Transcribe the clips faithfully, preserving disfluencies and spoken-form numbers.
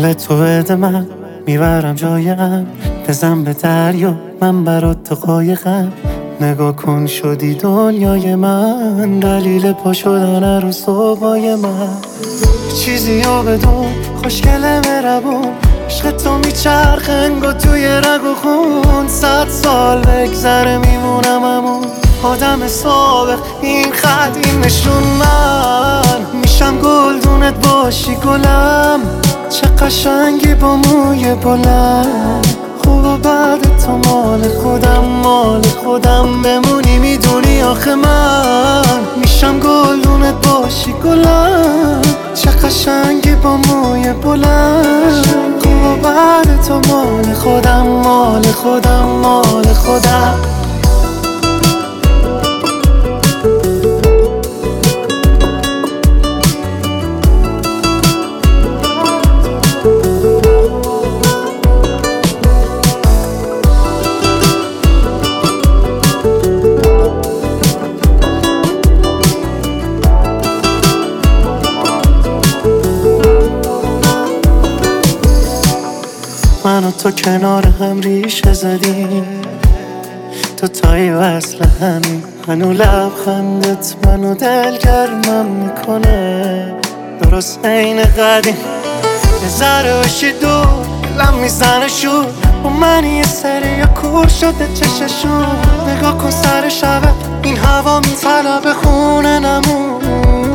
دل تو بده من میبرم جایم، بزن به دریا من برات تو قایقم. نگاه کن شدی دنیای من، دلیل پا شدن رو صبحای من. چیزی رو بدون خوشگله مربون، عشق تو میچرخه انگار توی رگ و خون. صد سال بگذره میمونم همون آدم سابق، این خط این نشون من میشم گلدونت باشی گلم. چه قشنگی با موی بلند، خوب و بعد تو مال خودم مال خودم بمونی. میدونی آخه من میشم گلدونت باشی گلم. چه قشنگی با موی بلند، خوب و بعد تو مال خودم مال خودم مال خودم. من و تو کنار هم ریشه زدیم، تو تایی وصل همین. منو لبخندت منو دلگرمم میکنه، درست عین قدیم. یه ذره باشی دور دلم میزنه شور، و من یه سری یا کور شده چششون. نگاه کن سر شبه این هوا میطلبه خونه نمون.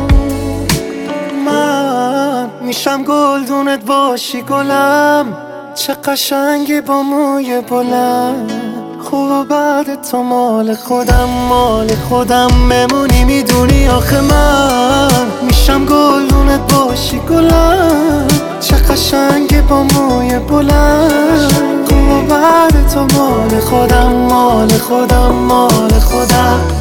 من میشم گلدونت باشی گلم. چه قشنگی با موی بلند، خوب و بعد تو مال خودم مال خودم بمونی. میدونی آخه من میشم گلدونت باشی گلم. چه قشنگی با موی بلند، خوب و بعد تو مال خودم مال خودم مال خودم.